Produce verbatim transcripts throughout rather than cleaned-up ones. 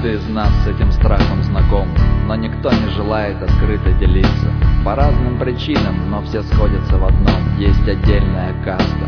Каждый из нас с этим страхом знаком, но никто не желает открыто делиться. По разным причинам, но все сходятся в одном: есть отдельная каста.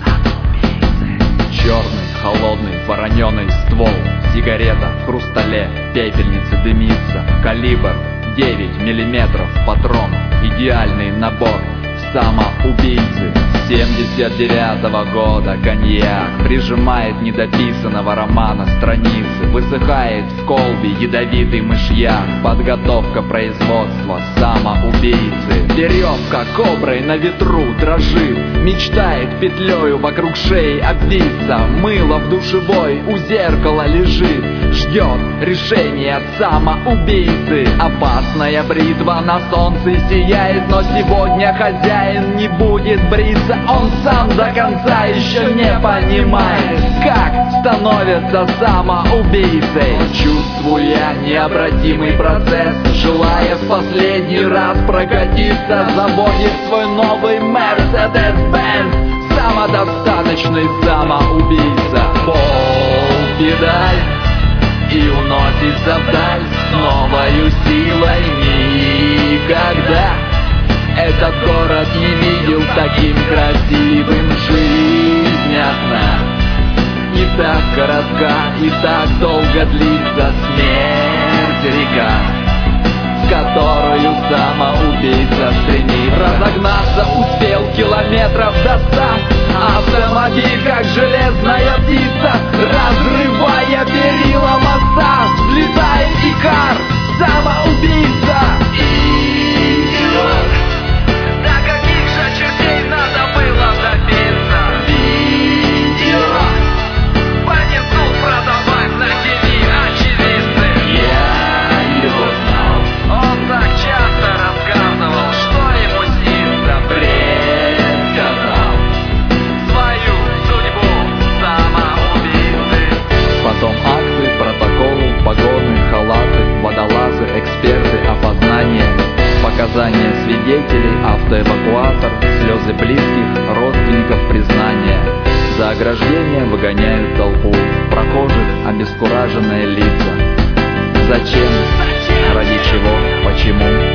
Черный, холодный, вороненый ствол, сигарета в хрустале, пепельница дымится, калибр девять миллиметров, патрон, идеальный набор самоубийцы. Семьдесят девятого года коньяк прижимает недописанного романа страницы. Высыхает в колбе ядовитый мышьяк, подготовка производства самоубийцы. Веревка коброй на ветру дрожит, мечтает петлею вокруг шеи обвиться. Мыло в душевой у зеркала лежит, ждет решения самоубийцы. Опасная бритва на солнце сияет, но сегодня хозяин не будет бриться. Он сам до конца еще не понимает, как становится самоубийцей. Чувствуя необратимый процесс, желая в последний раз прокатиться, заводит свой новый Mercedes-Benz. Самодостаточный самоубийца. Пол педаль и уносится вдаль с новою силой. Никогда этот город не видел таким красивым. Жизнь одна, и так коротка, и так долго длится смерть река, в которую самоубийца стремится. Разогнаться успел километров до ста, автомобиль как железная птица, разрывая перила моста, взлетает Икар, самоубийца. Идиот! До каких же чертей надо было добиться? Идиот! Понесу продавать на ТВ очевидцы. Я его знал, он так часто рассказывал, что ему снится. Предсказал свою судьбу самоубийцы. Потом акты, протоколы, погоны, халаты, водолазы, эксперты, опознание, показания свидетелей, автоэвакуатор, слезы близких, родственников, признания. За ограждение выгоняют толпу прохожих, обескураженные лица. Зачем? Ради чего? Почему?